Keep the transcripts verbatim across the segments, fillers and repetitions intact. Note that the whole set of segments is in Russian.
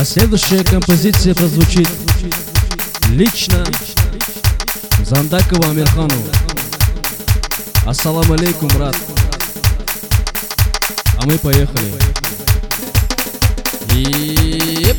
Следующая композиция прозвучит лично Зандакову Амирхану. Ассаламу алейкум, брат. А мы поехали. И...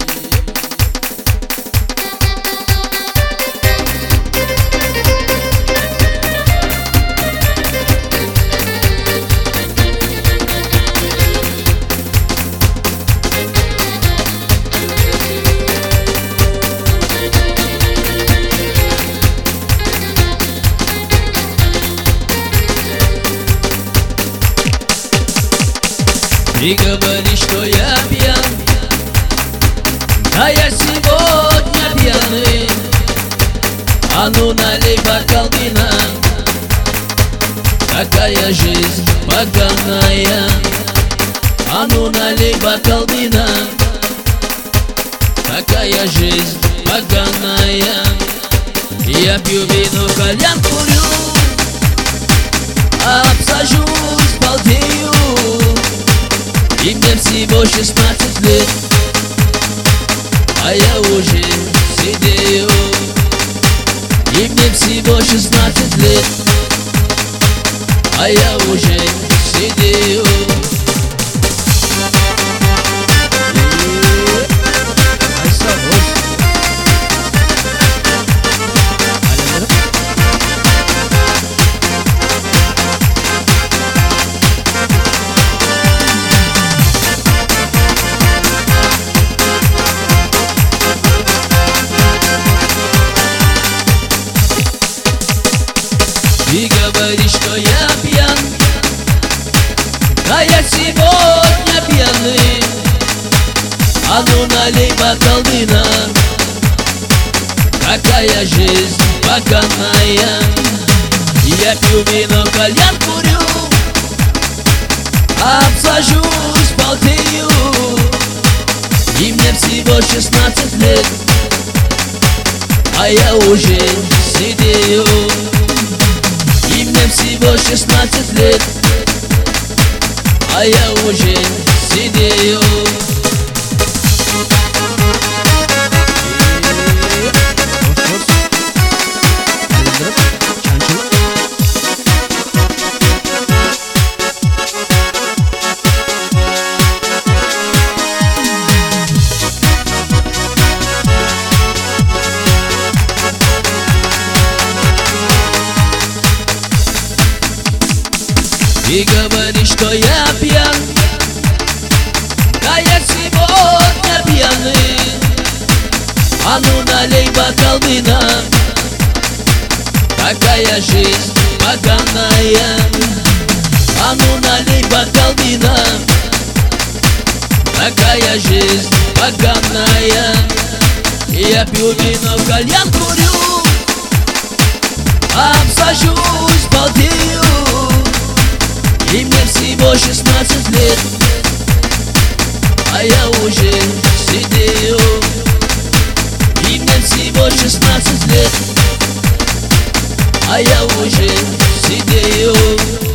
Ты говоришь, что я пьян, а я сегодня пьяный. А ну налей бокал вина, такая жизнь поганая. А ну налей бокал вина, такая жизнь поганая. Я пью вино, кальян курю, обсажусь, балдею. И мне всего шестнадцать лет, а я уже сидею. И мне всего шестнадцать лет, а я уже сидею. Ты говоришь, что я пьян, а я сегодня пьяный. А ну налей бокал вина, такая жизнь поганая. Я пью вино, кальян курю, обсажусь, балдею. И мне всего шестнадцать лет, а я уже сидею. И мне всего шестнадцать лет, а я уже сидею. Ты говоришь, что я пьян, а я сегодня пьяный. А ну налей бокал вина, такая жизнь поганая. А ну налей бокал вина, такая жизнь поганая. Я пью вино, кальян курю, обсажусь, балдею. И мне всего шестнадцать лет, а я уже сидею. И мне всего шестнадцать лет, а я уже сидею.